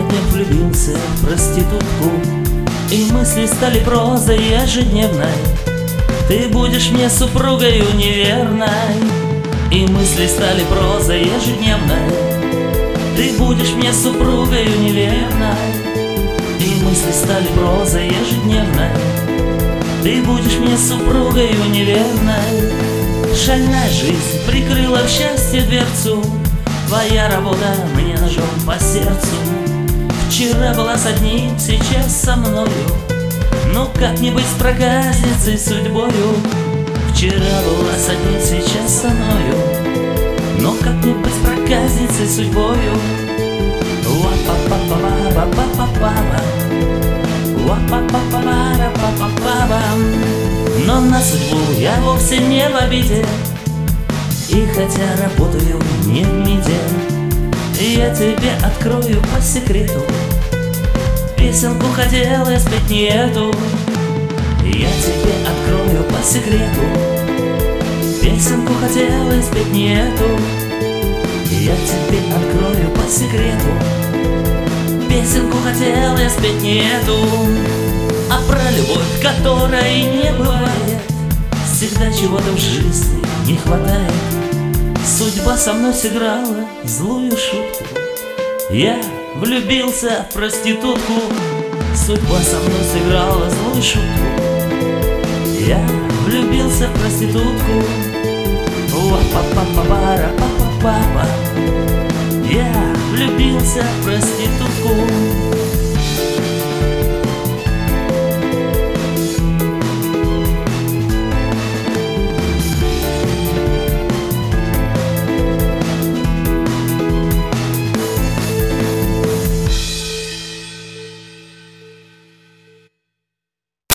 дня влюбился в проститутку, и мысли стали прозой ежедневной. Ты будешь мне супругою неверной, и мысли стали прозой ежедневной. Ты будешь мне супругою неверной, и мысли стали прозой ежедневной. Ты будешь мне супругою неверной. Шальная жизнь прикрыла в счастье дверцу, твоя работа мне ножом по сердцу. Вчера была с одним, сейчас со мною. Ну как не быть с проказницей судьбою? Вчера была с одним, сейчас со мною. Ну как не быть с проказницей судьбою? Но на судьбу я вовсе не в обиде, и хотя работаю не в меде, я тебе открою по секрету. Песенку хотела спеть не эту, я тебе открою по секрету. Песенку хотела спеть не эту, я тебе открою по секрету. Песенку хотела спеть не эту, а про любовь, которой не бывает. Всегда чего-то в жизни не хватает. Судьба со мной сыграла злую шутку. Я влюбился в проститутку. Судьба со мной сыграла злую шутку. Я влюбился в проститутку. Я влюбился в проститутку.